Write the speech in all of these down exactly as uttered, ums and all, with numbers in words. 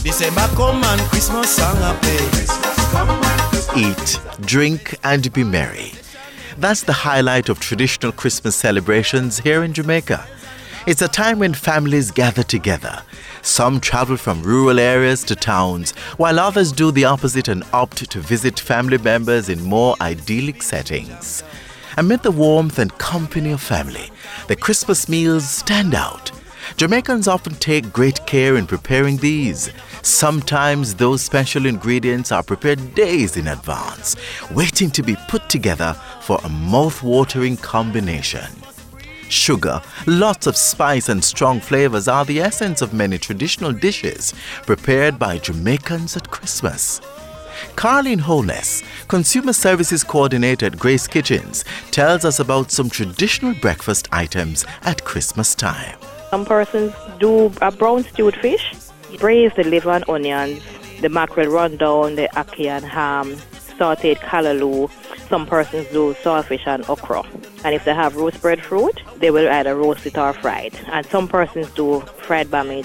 December come and Christmas song I play. Eat, drink, and be merry. That's the highlight of traditional Christmas celebrations here in Jamaica. It's a time when families gather together. Some travel from rural areas to towns, while others do the opposite and opt to visit family members in more idyllic settings. Amid the warmth and company of family, the Christmas meals stand out. Jamaicans often take great care in preparing these. Sometimes those special ingredients are prepared days in advance, waiting to be put together for a mouth-watering combination. Sugar, lots of spice and strong flavors are the essence of many traditional dishes prepared by Jamaicans at Christmas. Carleen Holness, Consumer Services Coordinator at Grace Kitchens, tells us about some traditional breakfast items at Christmas time. Some persons do a brown stewed fish, braise the liver and onions, the mackerel rundown, the ackee and ham, sauteed callaloo. Some persons do saltfish and okra. And if they have roast breadfruit, they will either roast it or fry it. And some persons do fried bammies.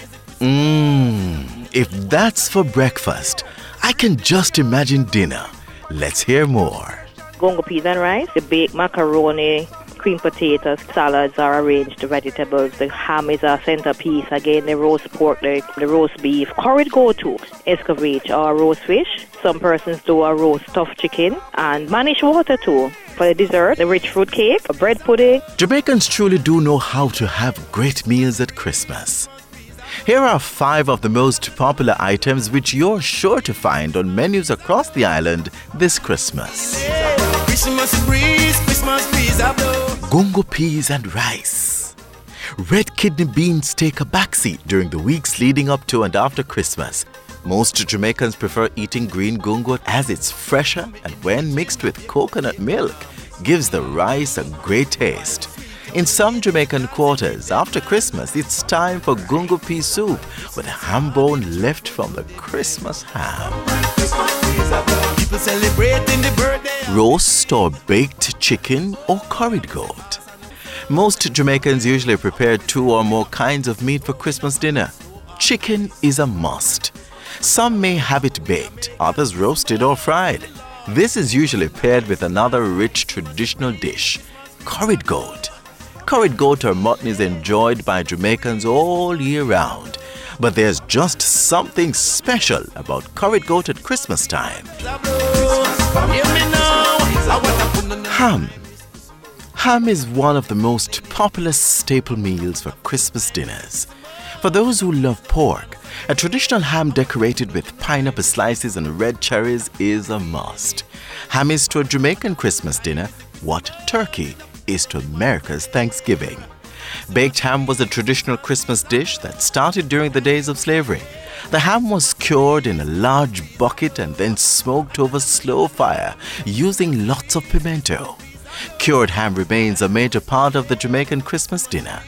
Mmm, if that's for breakfast, I can just imagine dinner. Let's hear more. Gongo peas and rice, the baked macaroni, cream potatoes, salads are arranged, the vegetables, the ham is a centerpiece, again the roast pork, the, the roast beef. Curried go-to, escovitch or roast fish. Some persons do a roast stuffed chicken and manish water too. For the dessert, the rich fruit cake, a bread pudding. Jamaicans truly do know how to have great meals at Christmas. Here are five of the most popular items which you're sure to find on menus across the island this Christmas. Christmas breeze, Christmas breeze I blow. Gongo peas and rice. Red kidney beans take a backseat during the weeks leading up to and after Christmas. Most Jamaicans prefer eating green gongo as it's fresher and when mixed with coconut milk, gives the rice a great taste. In some Jamaican quarters, after Christmas, it's time for gongo pea soup with a ham bone left from the Christmas ham. People celebrating the birthday. Roast or baked chicken or curried goat. Most Jamaicans usually prepare two or more kinds of meat for Christmas dinner. Chicken is a must. Some may have it baked, others roasted or fried. This is usually paired with another rich traditional dish, curried goat. Curried goat or mutton is enjoyed by Jamaicans all year round. But there's just something special about curried goat at Christmas time. Ham. Ham is one of the most popular staple meals for Christmas dinners. For those who love pork, a traditional ham decorated with pineapple slices and red cherries is a must. Ham is to a Jamaican Christmas dinner what turkey is to America's Thanksgiving. Baked ham was a traditional Christmas dish that started during the days of slavery. The ham was cured in a large bucket and then smoked over slow fire using lots of pimento. Cured ham remains a major part of the Jamaican Christmas dinner.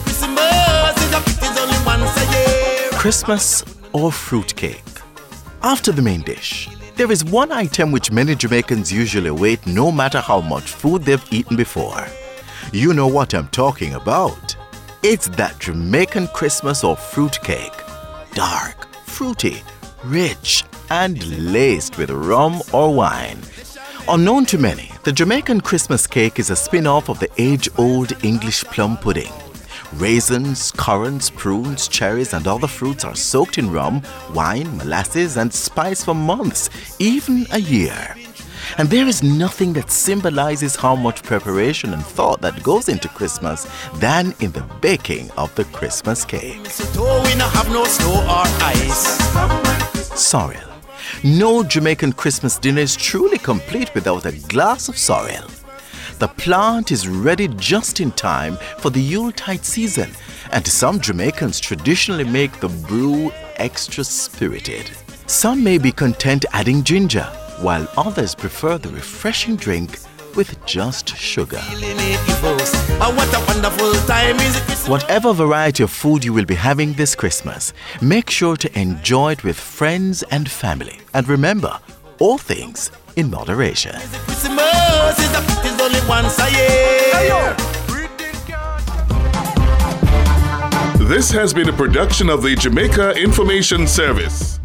Christmas or fruitcake. After the main dish, there is one item which many Jamaicans usually await no matter how much food they've eaten before. You know what I'm talking about. It's that Jamaican Christmas or fruitcake. Dark, fruity, rich, and laced with rum or wine. Unknown to many, the Jamaican Christmas cake is a spin-off of the age-old English plum pudding. Raisins, currants, prunes, cherries, and other fruits are soaked in rum, wine, molasses, and spice for months, even a year. And there is nothing that symbolizes how much preparation and thought that goes into Christmas than in the baking of the Christmas cake. Sorrel. No Jamaican Christmas dinner is truly complete without a glass of sorrel. The plant is ready just in time for the Yuletide season, and some Jamaicans traditionally make the brew extra spirited. Some may be content adding ginger, while others prefer the refreshing drink with just sugar. Whatever variety of food you will be having this Christmas, make sure to enjoy it with friends and family. And remember, all things in moderation. This has been a production of the Jamaica Information Service.